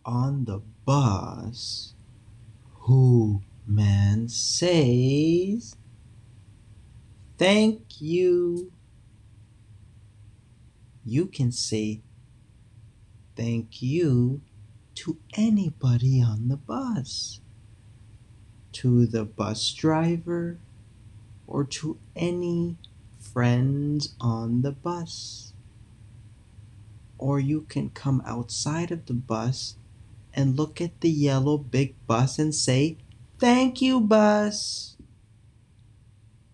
on the bus, who man says thank you. You can say thank you to anybody on the bus, to the bus driver, or to any friends on the bus. Or you can come outside of the bus and look at the yellow big bus and say, "Thank you, bus."